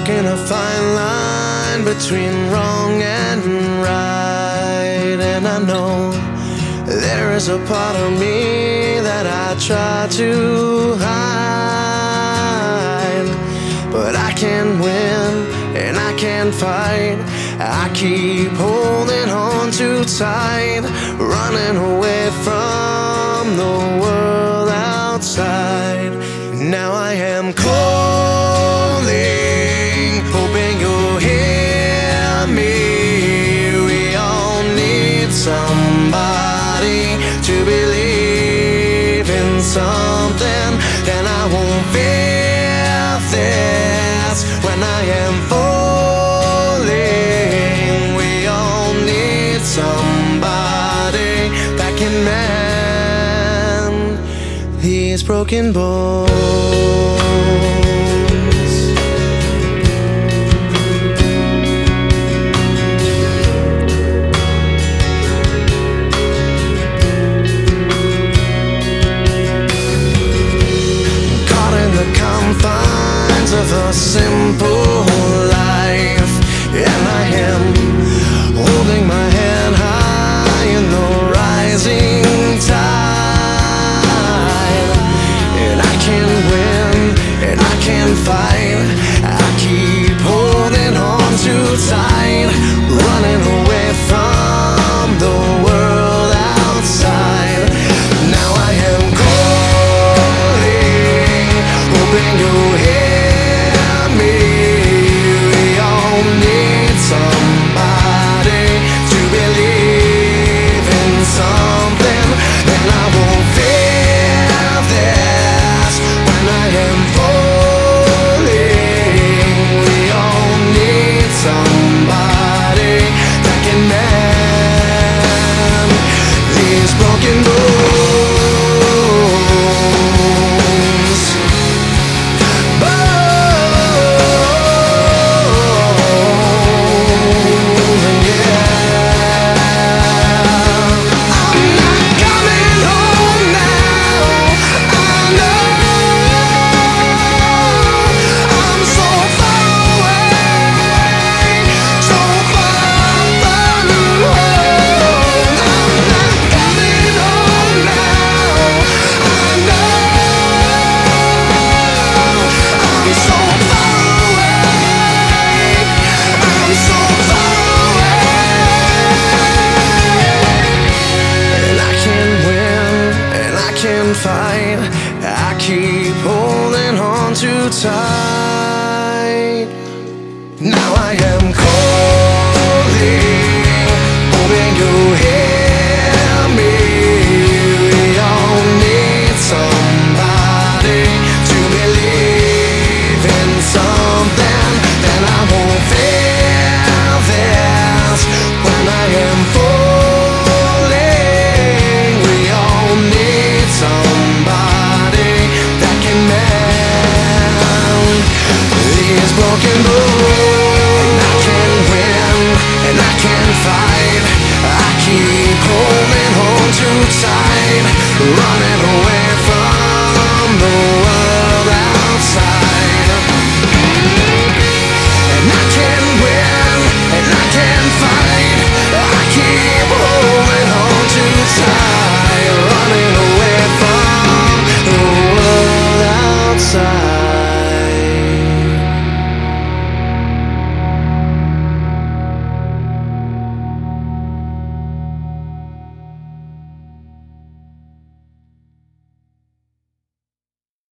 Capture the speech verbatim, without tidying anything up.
walking a fine line between wrong and right. And I know there is a part of me that I try to hide, but I can't win and I can't fight. I keep holding on too tight, running away from the world outside. Now I am calling, hoping you'll hear me. We all need somebody to believe in something. Then I won't fear this when I am falling. We all need somebody that can mend these broken bones. Caught in the confines of a simple life, and I am holding my head high in the rising tide. And I can't win, and I can't fight. I keep holding on too tight, running away from the world outside. Now I am calling, hoping you'll hear me. We all need somebody to believe in something, and I won't fear this when I am falling. We all need somebody that can mend these broken bones. Bones, yeah. I'm not coming home now. I know I'm so far away, so far from home. I'm not coming home now. I know I'm so far away. I'm so far away. And I can't win, and I can't fight. I keep holding on too tight. Now I am calling, hoping you'll hear me. We all need somebody to believe in something. Then I won't fear this when I am falling. We all need somebody that can mend these broken bones. And I can win, and I can fight. I keep holding on too tight, running away from